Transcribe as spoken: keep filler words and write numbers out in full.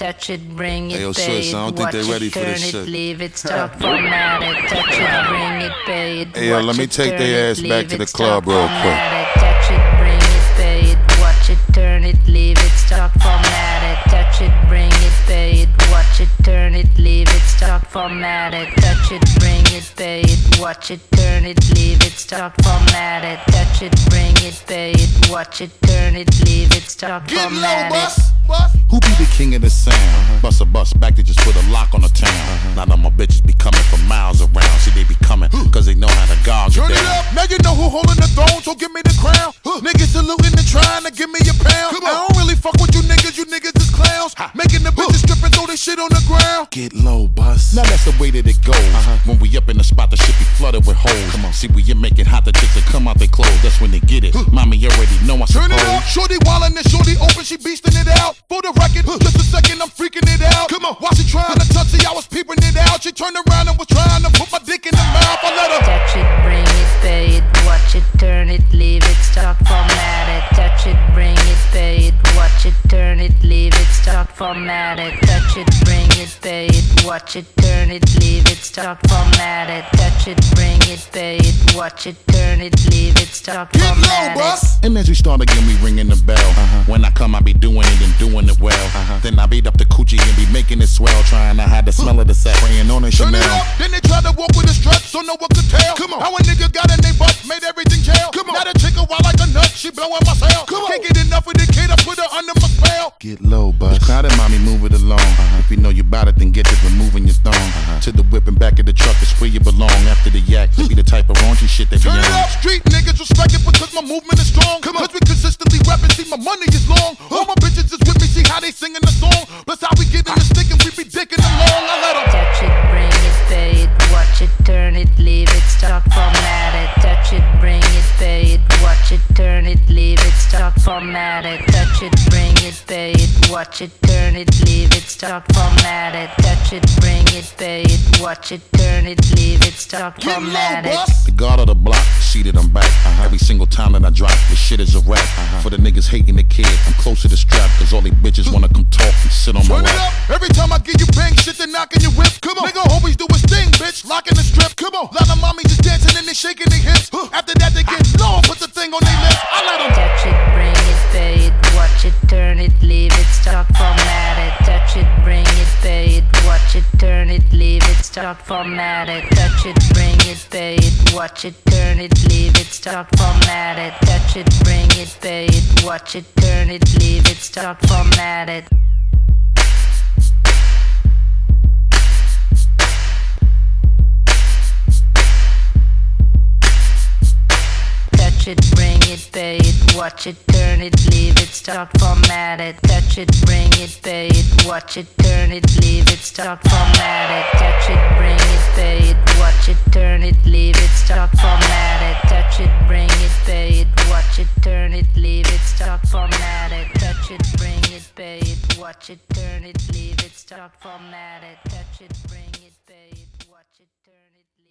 touch it, bring it, hey, yo, pay sis, it, I don't think watch they ready it, for turn this it, shit. leave it, stop, format it, touch it, bring it, pay it, Hey, yo, watch let me it, take turn their it, ass back leave to it, the stop, club real format quick. it, touch it, bring it, pay it, watch it, turn it, leave it, stop, format it, touch it, bring it, pay it, watch it, turn it, leave it, stop, format it, touch it, bring it, pay it, watch it, turn it, leave it, stop, format it, touch it, bring it, pay it, watch it, turn it, leave it, stop, format it. Who be the king of the sound? Uh-huh. Bust a bus back to just put a lock on the town. Uh-huh. Now that my bitches be coming from miles around. See, they be coming cause they know how to gog Turn it it down. up, now you know who holding the throne, so give me the crown. Huh. Niggas saluting and trying to give me a pound. I don't really fuck with you niggas, you niggas is clowns. Ha. Making the bitches strip and throw this shit on the ground. Get low, bus. Now that's the way that it goes. Uh-huh. When we up in the spot, the shit be flooded with holes. Come on, see, we you make it hot, the chicks that come out they clothes. That's when they get it. Huh. Mommy, you already know I suppose. Turn it up, shorty wildin' and shorty open, she beastin' it out. For the record, huh. Just a second, I'm freaking it out. Come on, while she trying to touch it, I was peeping it out. She turned around and was trying to put my dick in her mouth. I let her touch it, bring it, pay it, watch it, turn it, leave it, stop, format it, touch it, bring it, pay it, watch it, turn it, leave it, stop, format it, touch it, bring it, pay it, watch it, turn it, leave it, stop, format it, touch it, bring it, pay it, watch it, turn it, leave it, stop, format it. And as we start again, we ringing the bell. Uh-huh. When I come, I be doing it and doing it well. Uh-huh. Then I beat up the coochie and be making it swell, trying to hide the smell of the sack, praying on a turn Chanel. it up, then they try to walk with a strut, so no one could tell. Come on, how a nigga got in they butt, made everything jail. Come on, now the chick a wild like a nut, she blowing my cell. Come on, can't get enough of the kid, I put her under my spell. Get low, bus. Crowded, mommy, move it along. Uh-huh. If you know you bout it, then get to removing your thong. Uh-huh. To the whip and back of the truck is where you belong. After the yak, to be the type of raunchy shit they be turn on. it up, street niggas respect it because my movement is strong. Come on, cause we consistently rapping, see my money is long. All my bitches is with me, see how they singing the song. Plus how we get in the stick and we be dicking along. I let them touch it, bring it, pay it, watch it, turn it, leave it, stop, format it, touch it, bring it, pay it, watch it, turn it, leave it, stop, format it, touch it, bring it, pay it, watch it, turn it, leave it, stop, format it, touch it, bring it, pay it, watch it, turn it, leave it, stop, format it. The guard of the block, seated, I'm back. Uh-huh. Every single time that I drop, this shit is a rap. Uh-huh. For the niggas hating the kid, I'm close to the strap, cause all they bitches wanna come talk and sit on my turn lap. it up, every time I give you bang shit, they knocking your whip. Come on, nigga always do his thing, bitch, locking the strip. Come on, lot of mommies just dancing and they shaking their hips. Huh. After that they get low, put the thing on their lips. I let them touch it, bring it, pay it, watch it, turn it, leave it, stop, format it, touch it, bring it, pay it, watch it, turn it, leave it, stop, format it, touch it, bring it, pay it, watch it, turn it, leave it, stop, format it, touch it, bring it, pay it, watch it, turn it, leave it, stop, format it. Touch it, bring it, pay it, watch it, turn it, leave it, stop, format it. Touch it, bring it, pay it, watch it, turn it, leave it, stop, format it. Touch it, bring it, pay it, watch it, turn it, leave it, stop, format it. Touch it, bring it, pay it, watch it, turn it, leave it, stop, format it. Touch it, bring it, pay it, watch it, turn it, leave it, stop, format it. Touch it, bring it, pay it, watch it, turn it.